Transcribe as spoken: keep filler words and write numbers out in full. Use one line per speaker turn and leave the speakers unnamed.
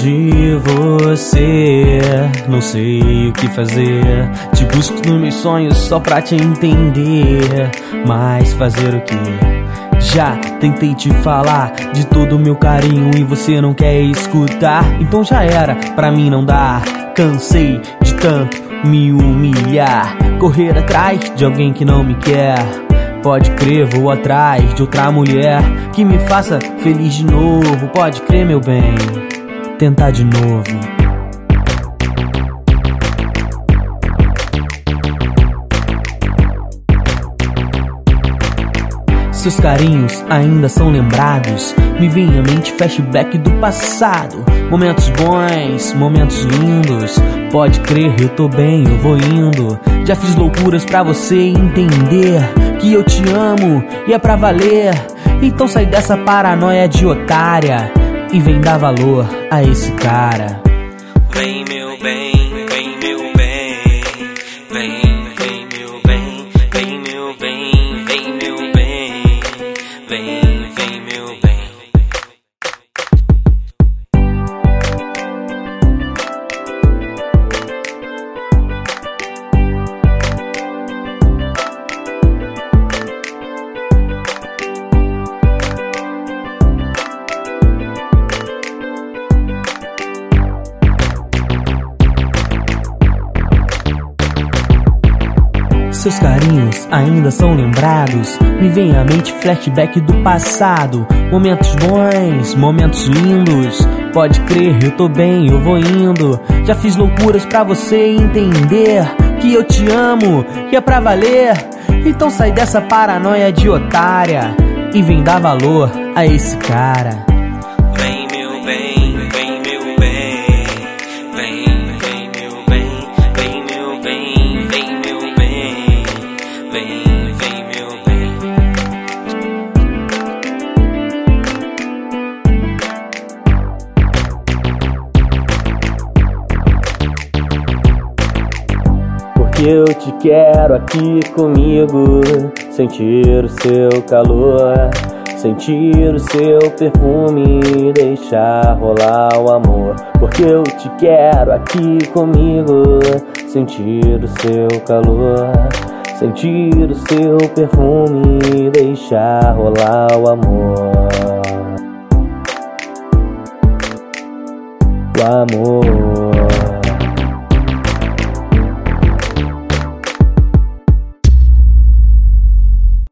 de você, não sei o que fazer. Te busco nos meus sonhos só pra te entender, mas fazer o que? Já tentei te falar de todo o meu carinho e você não quer escutar. Então já era, pra mim não dá. Cansei de tanto me humilhar, correr atrás de alguém que não me quer. Pode crer, vou atrás de outra mulher que me faça feliz de novo. Pode crer, meu bem, tentar de novo. Seus carinhos ainda são lembrados, me vem à mente flashback do passado. Momentos bons, momentos lindos. Pode crer, eu tô bem, eu vou indo. Já fiz loucuras pra você entender que eu te amo e é pra valer. Então sai dessa paranoia de otária e vem dar valor a esse cara.
Vem meu bem, vem meu bem, vem, vem meu bem, vem meu bem, vem meu bem, vem, vem meu bem.
Seus carinhos ainda são lembrados, me vem à mente flashback do passado. Momentos bons, momentos lindos. Pode crer, eu tô bem, eu vou indo. Já fiz loucuras pra você entender que eu te amo, que é pra valer. Então sai dessa paranoia de otária e vem dar valor a esse cara.
Vem meu bem, vem meu bem, vem, vem meu bem, vem meu bem, vem meu bem, vem, vem meu bem.
Porque eu te quero aqui comigo, sentir o seu calor, sentir o seu perfume, deixar rolar o amor. Porque eu te quero aqui comigo, sentir o seu calor, sentir o seu perfume, deixar rolar o amor. O amor.